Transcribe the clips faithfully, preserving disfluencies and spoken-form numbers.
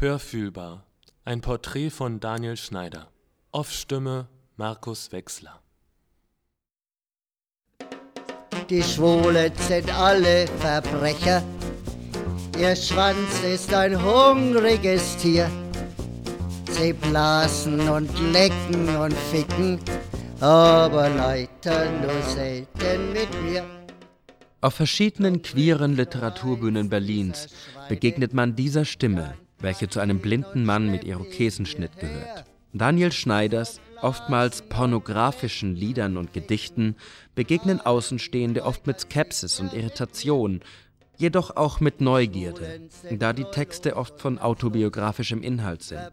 Hörfühlbar. Ein Porträt von Daniel Schneider. Off-Stimme Markus Wechsler. Die Schwulen sind alle Verbrecher. Ihr Schwanz ist ein hungriges Tier. Sie blasen und lecken und ficken, aber leider nur selten mit mir. Auf verschiedenen queeren Literaturbühnen Berlins begegnet man dieser Stimme, welche zu einem blinden Mann mit Irokesenschnitt gehört. Daniel Schneiders, oftmals pornografischen Liedern und Gedichten, begegnen Außenstehende oft mit Skepsis und Irritation, jedoch auch mit Neugierde, da die Texte oft von autobiografischem Inhalt sind.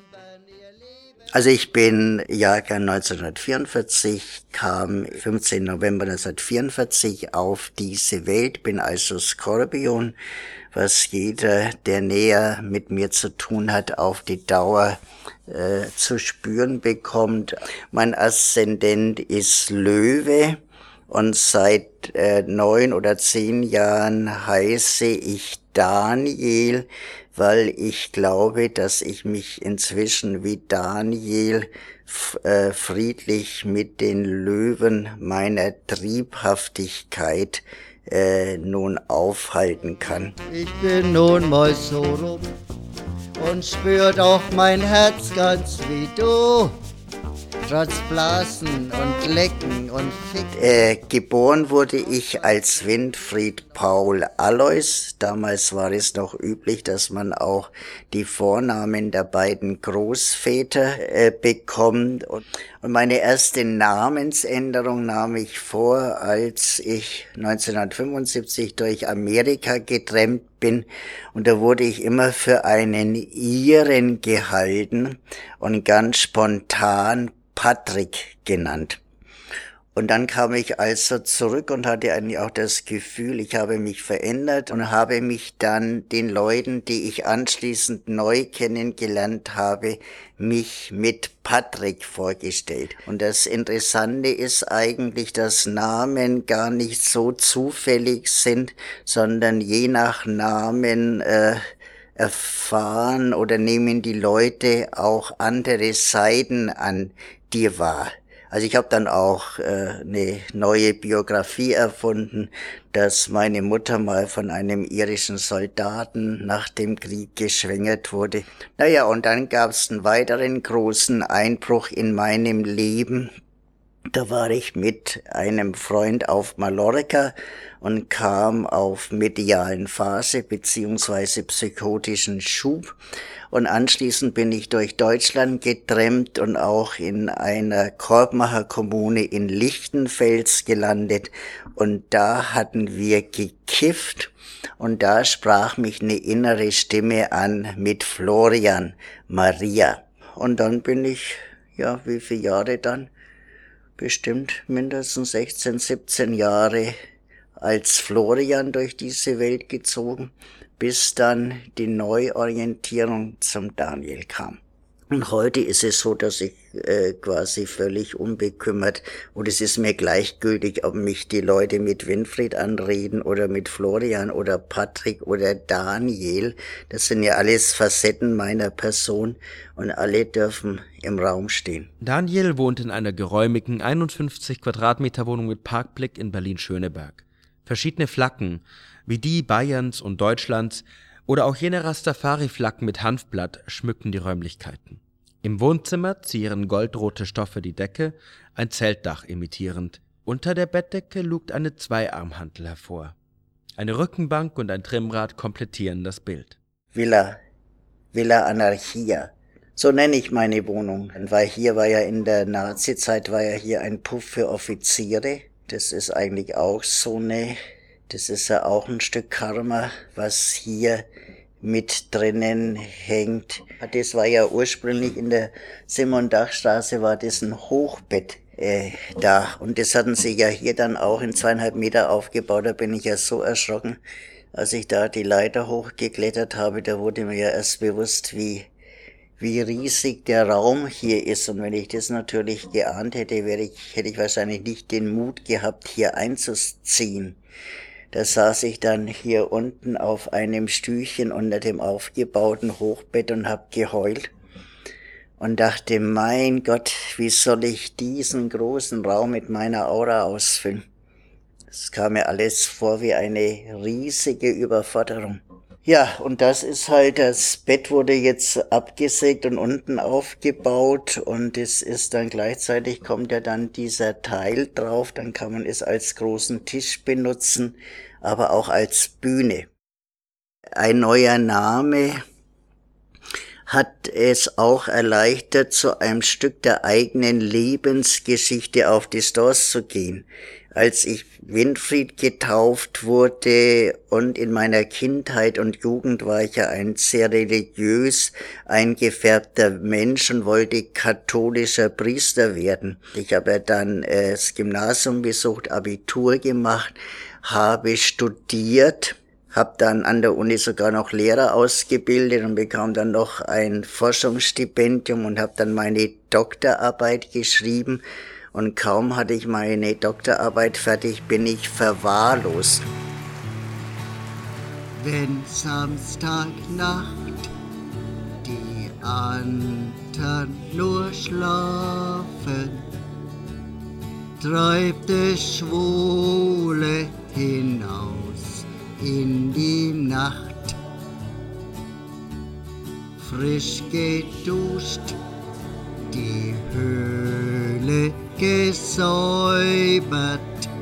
Also ich bin Jahrgang neunzehnhundertvierundvierzig, kam fünfzehnten November neunzehnhundertvierundvierzig auf diese Welt, bin also Skorpion, was jeder, der näher mit mir zu tun hat, auf die Dauer äh, zu spüren bekommt. Mein Aszendent ist Löwe und seit äh, neun oder zehn Jahren heiße ich Daniel, weil ich glaube, dass ich mich inzwischen wie Daniel f- äh, friedlich mit den Löwen meiner Triebhaftigkeit äh, nun aufhalten kann. Ich bin nun mal so rum und spür doch mein Herz ganz wie du. Trotz Blasen und Lecken und Ficken. Äh, geboren wurde ich als Winfried Paul Alois. Damals war es noch üblich, dass man auch die Vornamen der beiden Großväter äh, bekommt. Und, und meine erste Namensänderung nahm ich vor, als ich neunzehnhundertfünfundsiebzig durch Amerika getrennt bin. Und da wurde ich immer für einen Iren gehalten und ganz spontan Patrick genannt. Und dann kam ich also zurück und hatte eigentlich auch das Gefühl, ich habe mich verändert und habe mich dann den Leuten, die ich anschließend neu kennengelernt habe, mich mit Patrick vorgestellt. Und das Interessante ist eigentlich, dass Namen gar nicht so zufällig sind, sondern je nach Namen äh, erfahren oder nehmen die Leute auch andere Seiten an dir wahr. Also ich habe dann auch äh, eine neue Biografie erfunden, dass meine Mutter mal von einem irischen Soldaten nach dem Krieg geschwängert wurde. Naja, und dann gab es einen weiteren großen Einbruch in meinem Leben. Da war ich mit einem Freund auf Mallorca und kam auf medialen Phase beziehungsweise psychotischen Schub. Und anschließend bin ich durch Deutschland getrennt und auch in einer Korbmacher-Kommune in Lichtenfels gelandet. Und da hatten wir gekifft und da sprach mich eine innere Stimme an mit Florian Maria. Und dann bin ich, ja, wie viele Jahre dann? Bestimmt mindestens sechzehn, siebzehn Jahre als Florian durch diese Welt gezogen, bis dann die Neuorientierung zum Daniel kam. Und heute ist es so, dass ich äh, quasi völlig unbekümmert, und es ist mir gleichgültig, ob mich die Leute mit Winfried anreden oder mit Florian oder Patrick oder Daniel. Das sind ja alles Facetten meiner Person und alle dürfen im Raum stehen. Daniel wohnt in einer geräumigen einundfünfzig Quadratmeter Wohnung mit Parkblick in Berlin-Schöneberg. Verschiedene Flaggen, wie die Bayerns und Deutschlands, oder auch jene Rastafari-Flaggen mit Hanfblatt schmücken die Räumlichkeiten. Im Wohnzimmer zieren goldrote Stoffe die Decke, ein Zeltdach imitierend. Unter der Bettdecke lugt eine Zweiarmhantel hervor. Eine Rückenbank und ein Trimmrad komplettieren das Bild. Villa, Villa Anarchia, so nenne ich meine Wohnung. Weil hier war ja in der Nazi-Zeit war ja hier ein Puff für Offiziere. Das ist eigentlich auch so eine... Das ist ja auch ein Stück Karma, was hier mit drinnen hängt. Das war ja ursprünglich in der Simon-Dach-Straße war das ein Hochbett äh, da. Und das hatten sie ja hier dann auch in zweieinhalb Meter aufgebaut. Da bin ich ja so erschrocken, als ich da die Leiter hochgeklettert habe. Da wurde mir ja erst bewusst, wie wie riesig der Raum hier ist. Und wenn ich das natürlich geahnt hätte, wäre ich, hätte ich wahrscheinlich nicht den Mut gehabt, hier einzuziehen. Da saß ich dann hier unten auf einem Stühlchen unter dem aufgebauten Hochbett und hab geheult und dachte, mein Gott, wie soll ich diesen großen Raum mit meiner Aura ausfüllen? Es kam mir alles vor wie eine riesige Überforderung. Ja, und das ist halt, das Bett wurde jetzt abgesägt und unten aufgebaut und es ist dann gleichzeitig, kommt ja dann dieser Teil drauf, dann kann man es als großen Tisch benutzen, aber auch als Bühne. Ein neuer Name hat es auch erleichtert, zu einem Stück der eigenen Lebensgeschichte auf Distanz zu gehen. Als ich Winfried getauft wurde und in meiner Kindheit und Jugend war ich ja ein sehr religiös eingefärbter Mensch und wollte katholischer Priester werden. Ich habe ja dann äh, das Gymnasium besucht, Abitur gemacht, habe studiert, habe dann an der Uni sogar noch Lehrer ausgebildet und bekam dann noch ein Forschungsstipendium und habe dann meine Doktorarbeit geschrieben. Und kaum hatte ich meine Doktorarbeit fertig, bin ich verwahrlost. Wenn Samstagnacht die anderen nur schlafen, treibt es Schwule hinaus in die Nacht. Frisch geduscht, die Höhle gesäubert,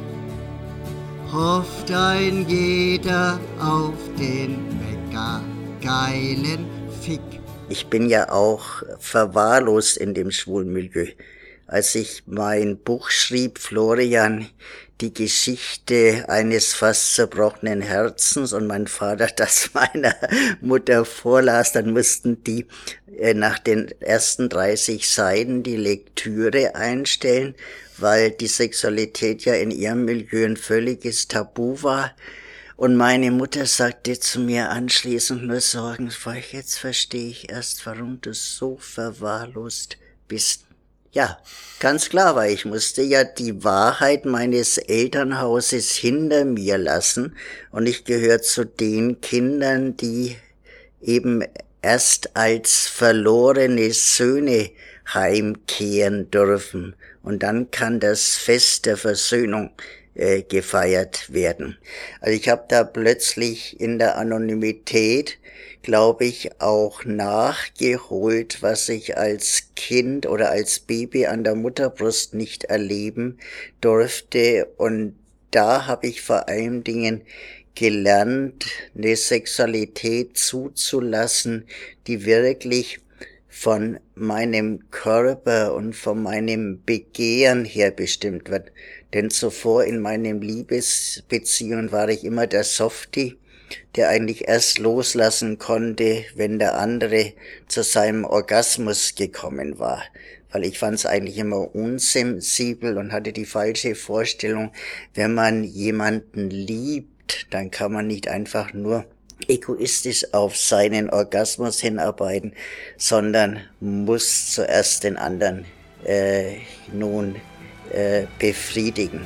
hofft ein jeder auf den mega geilen Fick. Ich bin ja auch verwahrlost in dem schwulen Milieu. Als ich mein Buch schrieb, Florian, die Geschichte eines fast zerbrochenen Herzens, und mein Vater das meiner Mutter vorlas, dann mussten die äh, nach den ersten dreißig Seiten die Lektüre einstellen, weil die Sexualität ja in ihrem Milieu ein völliges Tabu war. Und meine Mutter sagte zu mir anschließend nur sorgenvoll, jetzt verstehe ich erst, warum du so verwahrlost bist. Ja, ganz klar, weil ich musste ja die Wahrheit meines Elternhauses hinter mir lassen und ich gehöre zu den Kindern, die eben erst als verlorene Söhne heimkehren dürfen und dann kann das Fest der Versöhnung äh, gefeiert werden. Also ich habe da plötzlich in der Anonymität, glaube ich, auch nachgeholt, was ich als Kind oder als Baby an der Mutterbrust nicht erleben durfte. Und da habe ich vor allen Dingen gelernt, eine Sexualität zuzulassen, die wirklich von meinem Körper und von meinem Begehren her bestimmt wird. Denn zuvor in meinen Liebesbeziehungen war ich immer der Softie, der eigentlich erst loslassen konnte, wenn der andere zu seinem Orgasmus gekommen war. Weil ich fand es eigentlich immer unsensibel und hatte die falsche Vorstellung, wenn man jemanden liebt, dann kann man nicht einfach nur egoistisch auf seinen Orgasmus hinarbeiten, sondern muss zuerst den anderen äh, nun äh, befriedigen.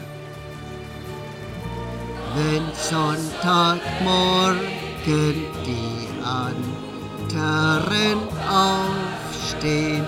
Wenn Sonntagmorgen die anderen aufstehen,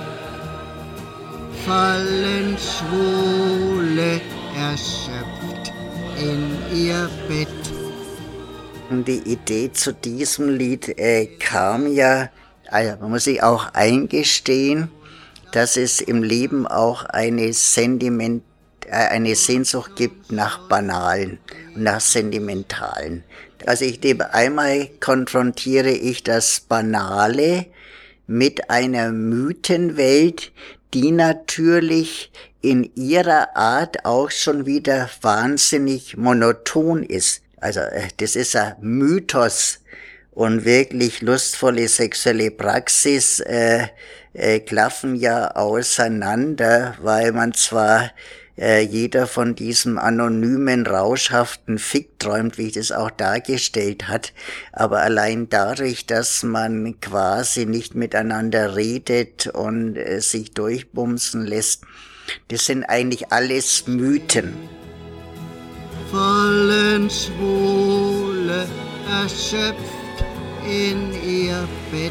fallen Schwule erschöpft in ihr Bett. Die Idee zu diesem Lied äh, kam ja, also man muss sich auch eingestehen, dass es im Leben auch eine Sentiment, äh, eine Sehnsucht gibt nach Banalen und nach Sentimentalen. Also ich denke, einmal konfrontiere ich das Banale mit einer Mythenwelt, die natürlich in ihrer Art auch schon wieder wahnsinnig monoton ist. Also das ist ein Mythos und wirklich lustvolle sexuelle Praxis äh, äh, klaffen ja auseinander, weil man zwar äh, jeder von diesem anonymen, rauschhaften Fick träumt, wie ich das auch dargestellt hat, aber allein dadurch, dass man quasi nicht miteinander redet und äh, sich durchbumsen lässt, das sind eigentlich alles Mythen. Fallen liegen Schwule erschöpft in ihr Bett.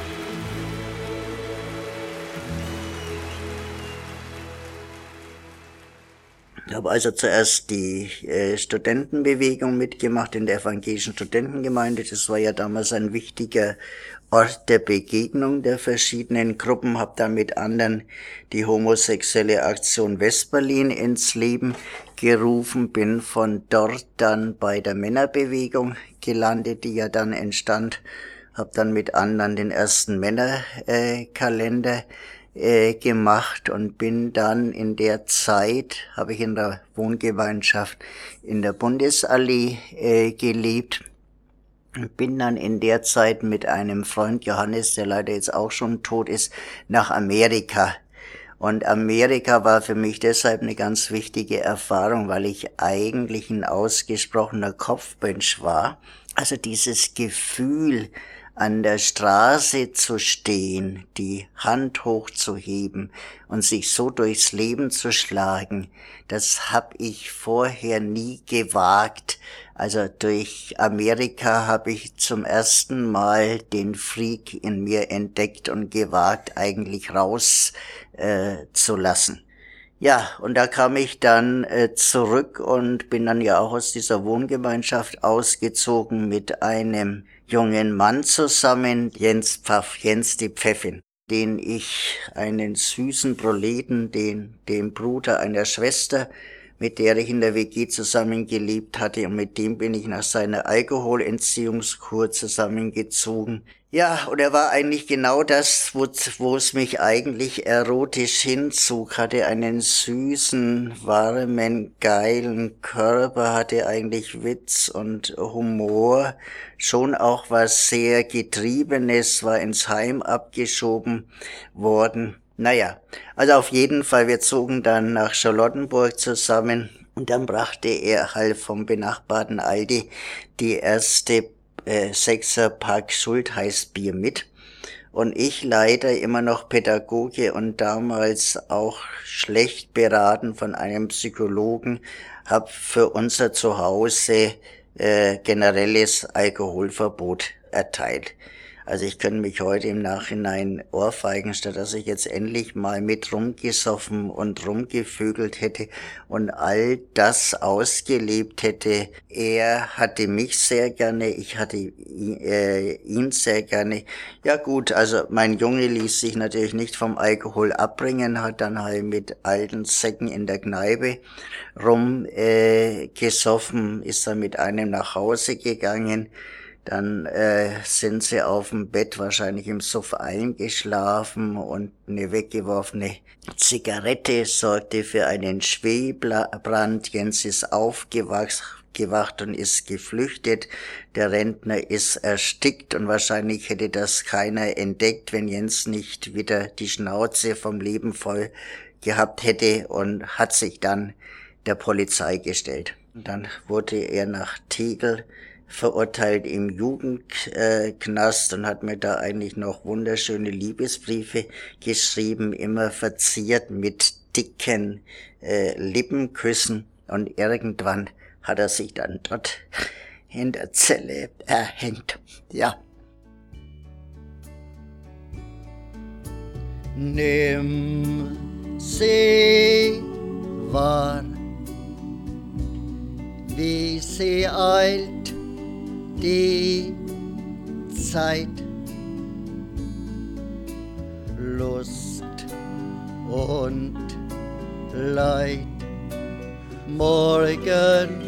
Ich habe also zuerst die äh, Studentenbewegung mitgemacht in der evangelischen Studentengemeinde. Das war ja damals ein wichtiger Ort der Begegnung der verschiedenen Gruppen. Habe dann mit anderen die homosexuelle Aktion Westberlin ins Leben gerufen. Bin von dort dann bei der Männerbewegung gelandet, die ja dann entstand. Habe dann mit anderen den ersten Männerkalender äh, gemacht und bin dann in der Zeit, habe ich in der Wohngemeinschaft in der Bundesallee äh, gelebt. Und bin dann in der Zeit mit einem Freund Johannes, der leider jetzt auch schon tot ist, nach Amerika. Und Amerika war für mich deshalb eine ganz wichtige Erfahrung, weil ich eigentlich ein ausgesprochener Kopfmensch war. Also dieses Gefühl, an der Straße zu stehen, die Hand hochzuheben und sich so durchs Leben zu schlagen, das habe ich vorher nie gewagt. Also durch Amerika habe ich zum ersten Mal den Freak in mir entdeckt und gewagt, eigentlich raus äh, zu lassen. Ja, und da kam ich dann äh, zurück und bin dann ja auch aus dieser Wohngemeinschaft ausgezogen mit einem jungen Mann zusammen, Jens Pfaff, Jens die Pfeffin, den ich einen süßen Proleten, den, den Bruder einer Schwester, mit der ich in der W G zusammengelebt hatte, und mit dem bin ich nach seiner Alkoholentziehungskur zusammengezogen. Ja, und er war eigentlich genau das, wo, wo es mich eigentlich erotisch hinzog, hatte einen süßen, warmen, geilen Körper, hatte eigentlich Witz und Humor, schon auch was sehr Getriebenes, war ins Heim abgeschoben worden. Naja, also auf jeden Fall, wir zogen dann nach Charlottenburg zusammen und dann brachte er halt vom benachbarten Aldi die erste äh, Sechser-Pack Schultheißbier mit. Und ich leider immer noch Pädagoge und damals auch schlecht beraten von einem Psychologen, habe für unser Zuhause äh, generelles Alkoholverbot erteilt. Also ich könnte mich heute im Nachhinein ohrfeigen, statt dass ich jetzt endlich mal mit rumgesoffen und rumgevögelt hätte und all das ausgelebt hätte. Er hatte mich sehr gerne, ich hatte äh, ihn sehr gerne. Ja gut, also mein Junge ließ sich natürlich nicht vom Alkohol abbringen, hat dann halt mit alten Säcken in der Kneipe rum äh, gesoffen, ist dann mit einem nach Hause gegangen. Dann äh, sind sie auf dem Bett wahrscheinlich im Suff eingeschlafen und eine weggeworfene Zigarette sorgte für einen Schwelbrand. Jens ist aufgewacht gewacht und ist geflüchtet. Der Rentner ist erstickt und wahrscheinlich hätte das keiner entdeckt, wenn Jens nicht wieder die Schnauze vom Leben voll gehabt hätte, und hat sich dann der Polizei gestellt. Und dann wurde er nach Tegel verurteilt im Jugendknast und hat mir da eigentlich noch wunderschöne Liebesbriefe geschrieben, immer verziert mit dicken äh, Lippenküssen, und irgendwann hat er sich dann dort in der Zelle erhängt. Ja. Nimm sie wahr, wie sie eilt die Zeit, Lust und Leid, morgen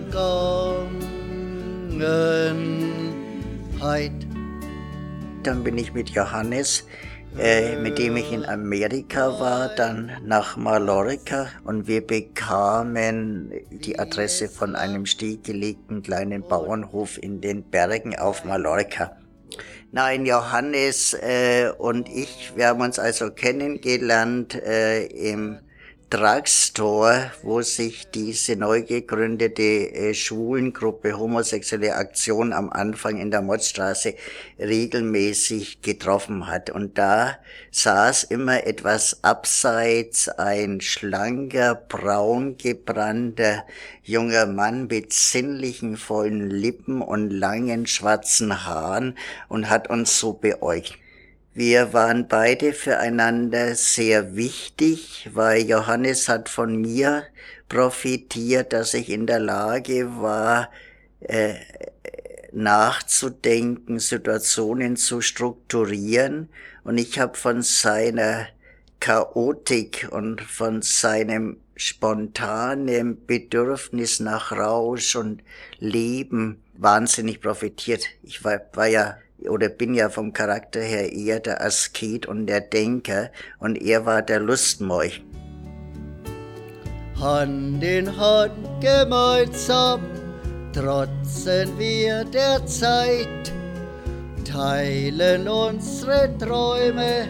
Vergangenheit. Dann bin ich mit Johannes, äh, mit dem ich in Amerika war, dann nach Mallorca, und wir bekamen die Adresse von einem stillgelegten kleinen Bauernhof in den Bergen auf Mallorca. Nein, Johannes äh, und ich, wir haben uns also kennengelernt äh, im Drugstore, wo sich diese neu gegründete äh, Schwulengruppe Homosexuelle Aktion am Anfang in der Motzstraße regelmäßig getroffen hat. Und da saß immer etwas abseits ein schlanker, braun gebrannter junger Mann mit sinnlichen, vollen Lippen und langen schwarzen Haaren und hat uns so beäugt. Wir waren beide füreinander sehr wichtig, weil Johannes hat von mir profitiert, dass ich in der Lage war, äh, nachzudenken, Situationen zu strukturieren. Und ich habe von seiner Chaotik und von seinem spontanen Bedürfnis nach Rausch und Leben wahnsinnig profitiert. Ich war, war ja oder bin ja vom Charakter her eher der Asket und der Denker und er war der Lustmolch. Hand in Hand gemeinsam trotzen wir der Zeit, teilen unsere Träume,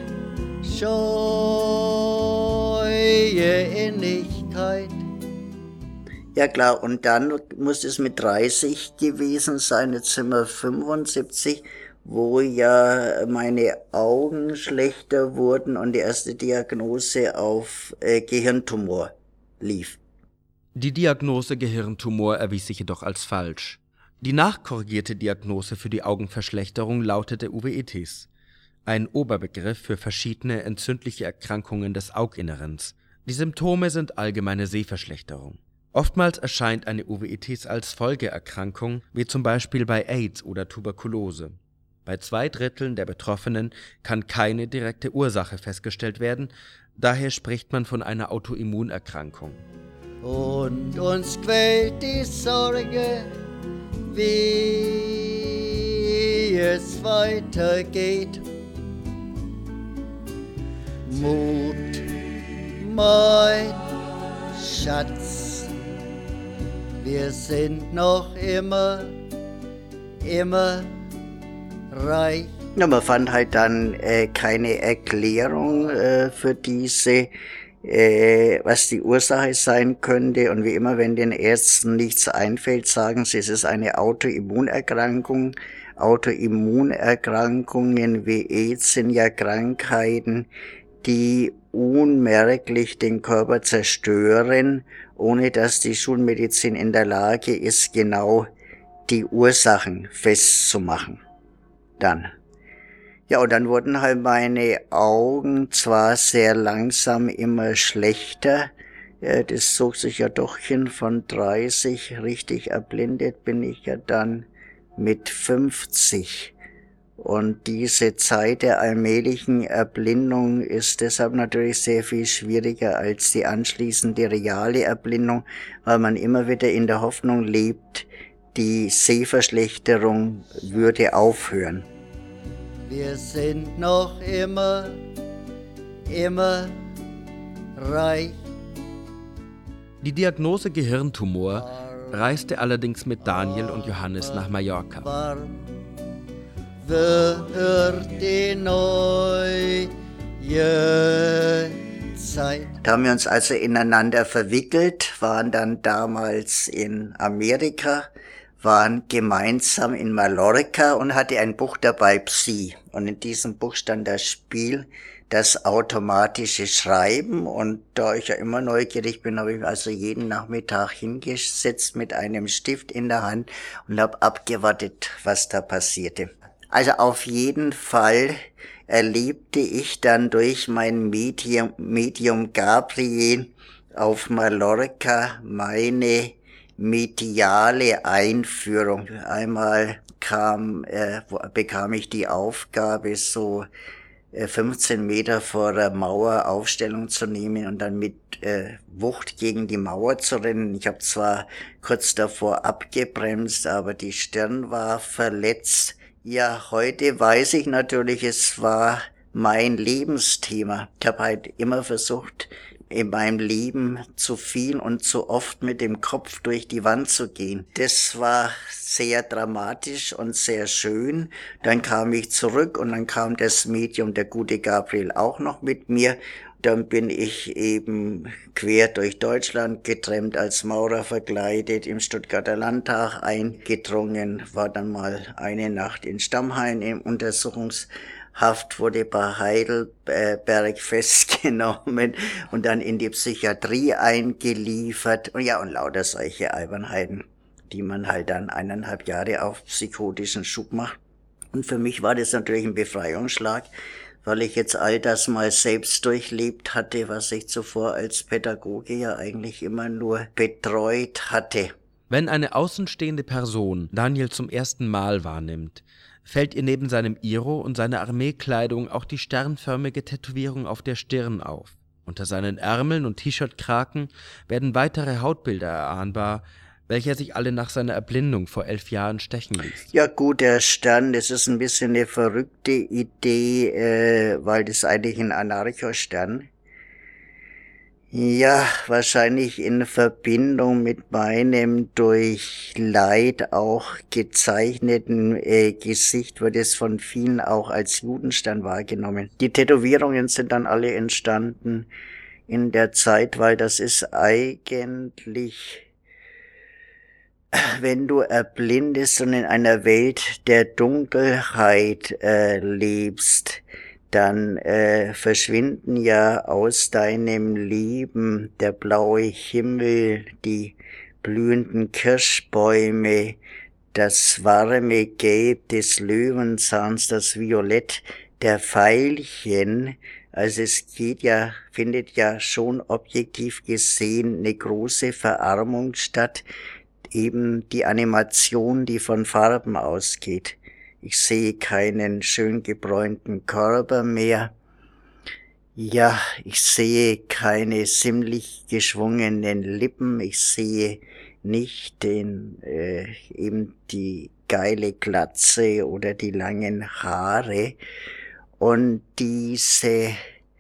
scheue Innigkeit. Ja klar, und dann muss es mit dreißig gewesen sein, jetzt sind wir fünfundsiebzig, wo ja meine Augen schlechter wurden und die erste Diagnose auf äh, Gehirntumor lief. Die Diagnose Gehirntumor erwies sich jedoch als falsch. Die nachkorrigierte Diagnose für die Augenverschlechterung lautete Uveitis, ein Oberbegriff für verschiedene entzündliche Erkrankungen des Auginnerens. Die Symptome sind allgemeine Sehverschlechterung. Oftmals erscheint eine Uveitis als Folgeerkrankung, wie zum Beispiel bei AIDS oder Tuberkulose. Bei zwei Dritteln der Betroffenen kann keine direkte Ursache festgestellt werden, daher spricht man von einer Autoimmunerkrankung. Und uns quält die Sorge, wie es weitergeht. Mut, mein Schatz, wir sind noch immer, immer reich. Ja, man fand halt dann äh, keine Erklärung äh, für diese, äh, was die Ursache sein könnte. Und wie immer, wenn den Ärzten nichts einfällt, sagen sie, es ist eine Autoimmunerkrankung. Autoimmunerkrankungen wie AIDS sind ja Krankheiten, die unmerklich den Körper zerstören, ohne dass die Schulmedizin in der Lage ist, genau die Ursachen festzumachen. Dann. Ja, und dann wurden halt meine Augen zwar sehr langsam immer schlechter, ja, das zog sich ja doch hin, von dreißig, richtig erblindet bin ich ja dann mit fünfzig. Und diese Zeit der allmählichen Erblindung ist deshalb natürlich sehr viel schwieriger als die anschließende reale Erblindung, weil man immer wieder in der Hoffnung lebt, die Sehverschlechterung würde aufhören. Wir sind noch immer, immer reich. Die Diagnose Gehirntumor reiste allerdings mit Daniel und Johannes nach Mallorca. Warm wird die neue Zeit. Da haben wir uns also ineinander verwickelt, waren dann damals in Amerika, waren gemeinsam in Mallorca und hatte ein Buch dabei, Psi. Und in diesem Buch stand das Spiel, das automatische Schreiben. Und da ich ja immer neugierig bin, habe ich mich also jeden Nachmittag hingesetzt mit einem Stift in der Hand und habe abgewartet, was da passierte. Also auf jeden Fall erlebte ich dann durch mein Medium, Medium Gabriel auf Mallorca meine mediale Einführung. Einmal kam, äh, bekam ich die Aufgabe, so äh, fünfzehn Meter vor der Mauer Aufstellung zu nehmen und dann mit äh, Wucht gegen die Mauer zu rennen. Ich habe zwar kurz davor abgebremst, aber die Stirn war verletzt. Ja, heute weiß ich natürlich, es war mein Lebensthema. Ich habe halt immer versucht, in meinem Leben zu viel und zu oft mit dem Kopf durch die Wand zu gehen. Das war sehr dramatisch und sehr schön. Dann kam ich zurück und dann kam das Medium, der gute Gabriel, auch noch mit mir. Dann bin ich eben quer durch Deutschland getrennt, als Maurer verkleidet, im Stuttgarter Landtag eingedrungen, war dann mal eine Nacht in Stammheim im Untersuchungshaft, wurde bei Heidelberg festgenommen und dann in die Psychiatrie eingeliefert. Und ja, und lauter solche Albernheiten, die man halt dann eineinhalb Jahre auf psychotischen Schub macht. Und für mich war das natürlich ein Befreiungsschlag, weil ich jetzt all das mal selbst durchlebt hatte, was ich zuvor als Pädagoge ja eigentlich immer nur betreut hatte. Wenn eine außenstehende Person Daniel zum ersten Mal wahrnimmt, fällt ihr neben seinem Iro und seiner Armeekleidung auch die sternförmige Tätowierung auf der Stirn auf. Unter seinen Ärmeln und T-Shirt-Kragen werden weitere Hautbilder erahnbar, welcher sich alle nach seiner Erblindung vor elf Jahren stechen ließ. Ja gut, der Stern, das ist ein bisschen eine verrückte Idee, äh, weil das eigentlich ein Anarchostern. Ja, wahrscheinlich in Verbindung mit meinem durch Leid auch gezeichneten äh, Gesicht wird es von vielen auch als Judenstern wahrgenommen. Die Tätowierungen sind dann alle entstanden in der Zeit, weil das ist eigentlich, wenn du erblindest und in einer Welt der Dunkelheit äh, lebst, dann äh, verschwinden ja aus deinem Leben der blaue Himmel, die blühenden Kirschbäume, das warme Gelb des Löwenzahns, das Violett der Veilchen. Also es geht ja, findet ja schon objektiv gesehen eine große Verarmung statt, eben die Animation, die von Farben ausgeht. Ich sehe keinen schön gebräunten Körper mehr. Ja, ich sehe keine ziemlich geschwungenen Lippen. Ich sehe nicht den, äh, eben die geile Glatze oder die langen Haare. Und diese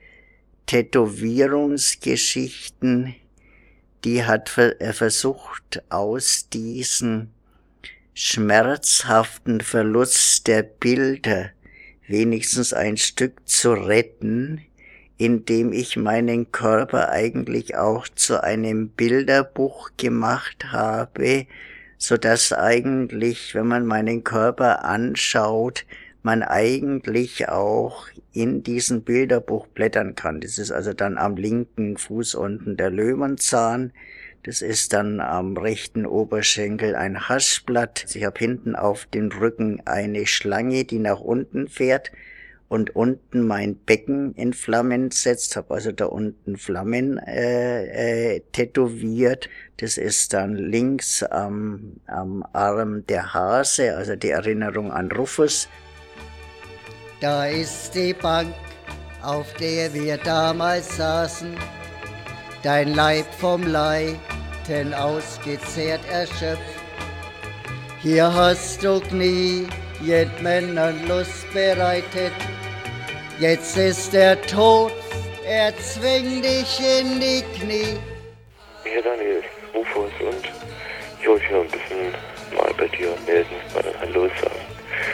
Tätowierungsgeschichten, die hat versucht, aus diesem schmerzhaften Verlust der Bilder wenigstens ein Stück zu retten, indem ich meinen Körper eigentlich auch zu einem Bilderbuch gemacht habe, so dass eigentlich, wenn man meinen Körper anschaut, man eigentlich auch in diesem Bilderbuch blättern kann. Das ist also dann am linken Fuß unten der Löwenzahn. Das ist dann am rechten Oberschenkel ein Haschblatt. Ich habe hinten auf den Rücken eine Schlange, die nach unten fährt und unten mein Becken in Flammen setzt. Habe also da unten Flammen äh, äh, tätowiert. Das ist dann links am, am Arm der Hase, also die Erinnerung an Rufus. Da ist die Bank, auf der wir damals saßen, dein Leib vom Leiden ausgezehrt erschöpft. Hier hast du Knie, jed Männern Lust bereitet. Jetzt ist der Tod, er zwingt dich in die Knie. Hier Daniel, Rufus, und ich wollte mich noch ein bisschen mal bei dir melden, mal dann Hallo sagen.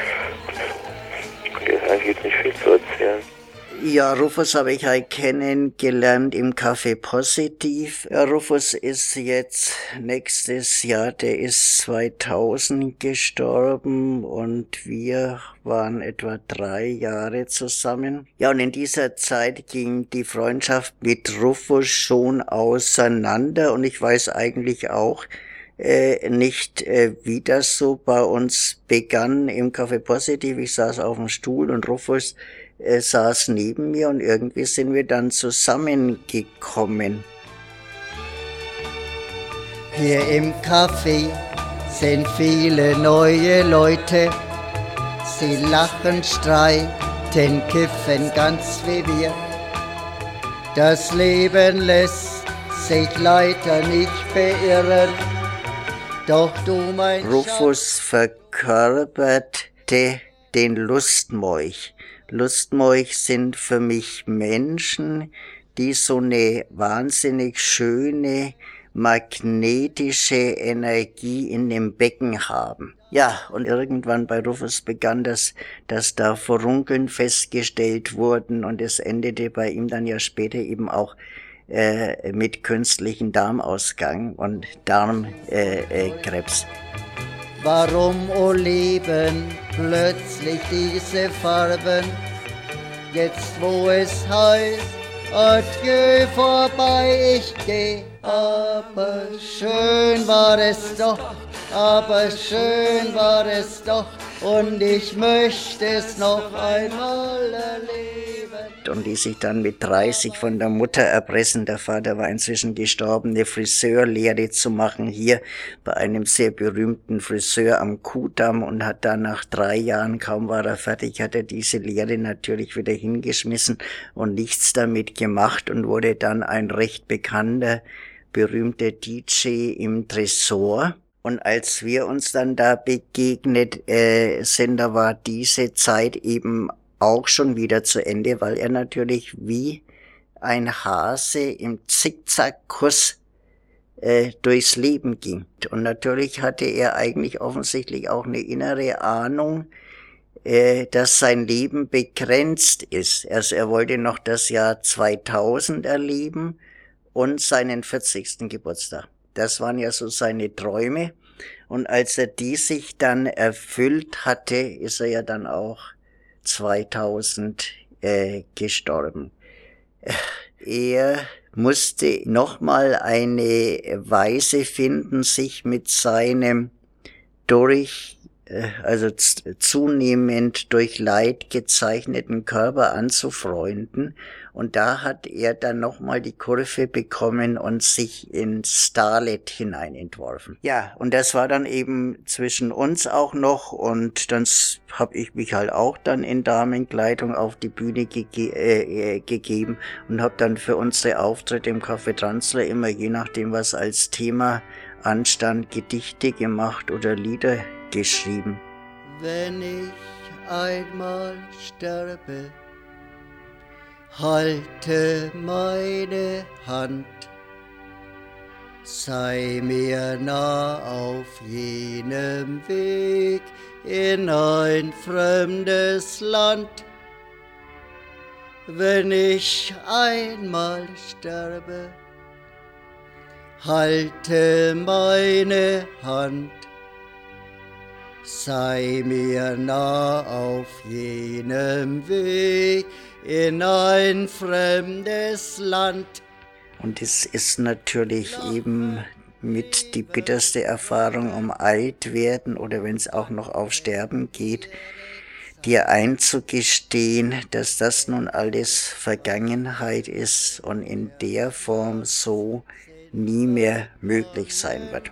Und jetzt eigentlich jetzt nicht viel zu erzählen. Ja, Rufus habe ich halt kennengelernt im Café Positiv. Ja, Rufus ist jetzt nächstes Jahr, der ist zweitausend gestorben und wir waren etwa drei Jahre zusammen. Ja, und in dieser Zeit ging die Freundschaft mit Rufus schon auseinander und ich weiß eigentlich auch äh, nicht, äh, wie das so bei uns begann im Café Positiv. Ich saß auf dem Stuhl und Rufus Er saß neben mir und irgendwie sind wir dann zusammengekommen. Hier im Café sind viele neue Leute. Sie lachen, streiten, kiffen ganz wie wir. Das Leben lässt sich leider nicht beirren. Doch du, mein Rufus verkörperte den Lustmolch. Lustmolch sind für mich Menschen, die so eine wahnsinnig schöne magnetische Energie in dem Becken haben. Ja, und irgendwann bei Rufus begann das, dass da Furunkeln festgestellt wurden und es endete bei ihm dann ja später eben auch äh, mit künstlichem Darmausgang und Darmkrebs. Äh, äh, Krebs. Warum, o Leben, plötzlich diese Farben, jetzt wo es heißt, adieu, vorbei, ich geh. Aber schön war es doch, aber schön war es doch, und ich möchte es noch einmal erleben. Und die sich dann mit dreißig von der Mutter erpressen, der Vater war inzwischen gestorben, eine Friseurlehre zu machen, hier bei einem sehr berühmten Friseur am Kuhdamm, und hat dann nach drei Jahren, kaum war er fertig, hat er diese Lehre natürlich wieder hingeschmissen und nichts damit gemacht und wurde dann ein recht bekannter, berühmter D J im Tresor. Und als wir uns dann da begegnet äh, sind, da war diese Zeit eben auch schon wieder zu Ende, weil er natürlich wie ein Hase im Zickzackkurs äh, durchs Leben ging. Und natürlich hatte er eigentlich offensichtlich auch eine innere Ahnung, äh, dass sein Leben begrenzt ist. Also er wollte noch das Jahr zweitausend erleben und seinen vierzigsten Geburtstag. Das waren ja so seine Träume. Und als er die sich dann erfüllt hatte, ist er ja dann auch zweitausend äh, gestorben. Er musste nochmal eine Weise finden, sich mit seinem durch, äh, also z- zunehmend durch Leid gezeichneten Körper anzufreunden. Und da hat er dann nochmal die Kurve bekommen und sich in Starlet hineinentworfen. Ja, und das war dann eben zwischen uns auch noch, und dann habe ich mich halt auch dann in Damenkleidung auf die Bühne gege- äh, äh, gegeben und habe dann für unsere Auftritte im Café Transler immer, je nachdem was als Thema anstand, Gedichte gemacht oder Lieder geschrieben. Wenn ich einmal sterbe, halte meine Hand, sei mir nah auf jenem Weg in ein fremdes Land. Wenn ich einmal sterbe, halte meine Hand, sei mir nah auf jenem Weg in ein fremdes Land. Und es ist natürlich eben mit die bitterste Erfahrung um alt werden oder wenn es auch noch auf Sterben geht, dir einzugestehen, dass das nun alles Vergangenheit ist und in der Form so nie mehr möglich sein wird.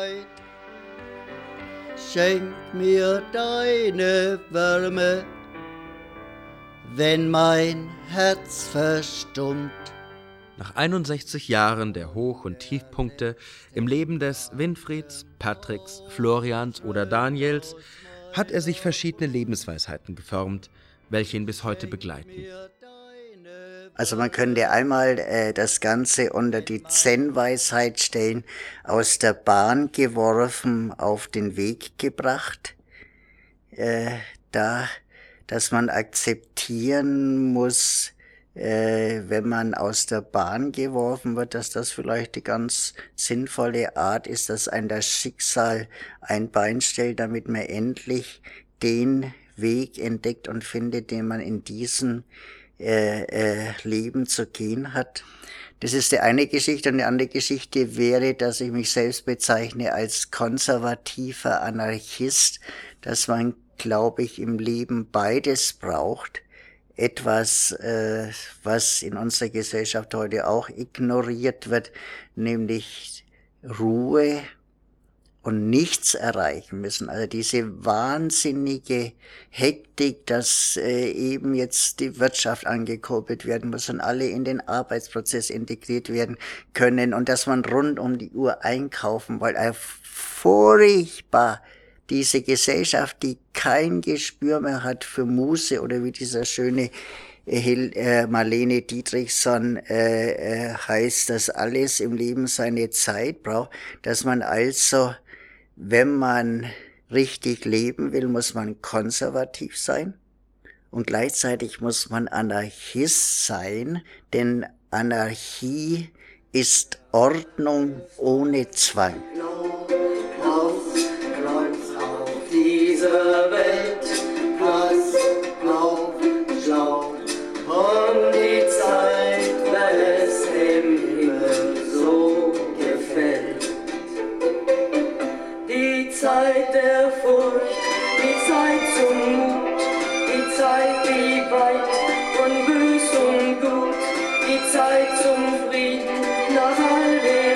Schenk mir deine Wärme, wenn mein Herz verstummt. Nach einundsechzig Jahren der Hoch- und Tiefpunkte im Leben des Winfrieds, Patricks, Florians oder Daniels hat er sich verschiedene Lebensweisheiten geformt, welche ihn bis heute begleiten. Also man könnte einmal äh, das Ganze unter die Zen-Weisheit stellen, aus der Bahn geworfen, auf den Weg gebracht. Äh, da, dass man akzeptieren muss, äh, wenn man aus der Bahn geworfen wird, dass das vielleicht die ganz sinnvolle Art ist, dass ein das Schicksal ein Bein stellt, damit man endlich den Weg entdeckt und findet, den man in diesem Äh, äh, Leben zu gehen hat. Das ist die eine Geschichte. Und die andere Geschichte wäre, dass ich mich selbst bezeichne als konservativer Anarchist, dass man, glaube ich, im Leben beides braucht. Etwas, äh, was in unserer Gesellschaft heute auch ignoriert wird, nämlich Ruhe und nichts erreichen müssen. Also diese wahnsinnige Hektik, dass äh, eben jetzt die Wirtschaft angekurbelt werden muss und alle in den Arbeitsprozess integriert werden können und dass man rund um die Uhr einkaufen will. Also furchtbar, diese Gesellschaft, die kein Gespür mehr hat für Muße oder wie dieser schöne äh, Marlene Dietrichson äh, äh, heißt, dass alles im Leben seine Zeit braucht, dass man also, wenn man richtig leben will, muss man konservativ sein und gleichzeitig muss man Anarchist sein, denn Anarchie ist Ordnung ohne Zwang. Kreuz auf diese Welt, Pass auf, schlau, und die Zeit, wenn es im Himmel so gefällt. Die Zeit der Furcht, die Zeit zum Mut, die Zeit, die weit von Bös und Gut, die Zeit zum Frieden nach all der